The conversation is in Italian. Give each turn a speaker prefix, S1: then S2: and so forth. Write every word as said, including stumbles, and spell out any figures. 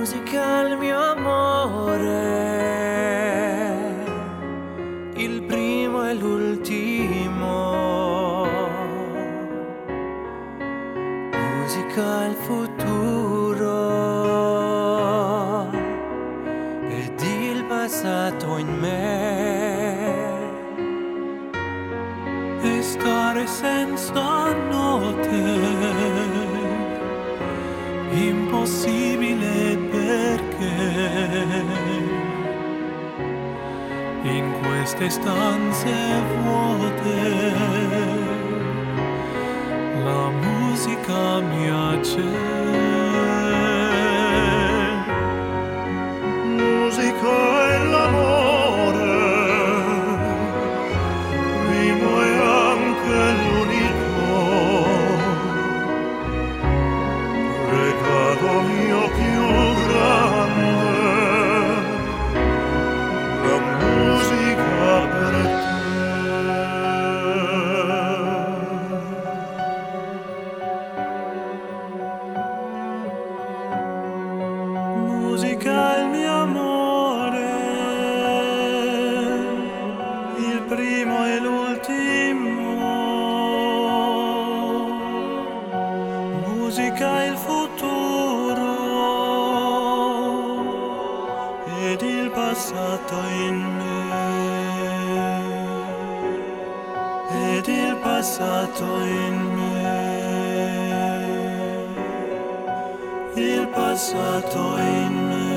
S1: Musica il mio amore, il primo e l'ultimo. Musica il futuro ed il passato in me.
S2: E stare senza note, impossibile perché in queste stanze vuote la musica mi accende.
S3: Musica è l'amore, primo e anche l'unico, regalo mio più grande, la musica per te.
S2: Musica il mio amore, il primo e l'ultimo. Musica il futuro ed il passato in me, ed il passato in me, il passato in me.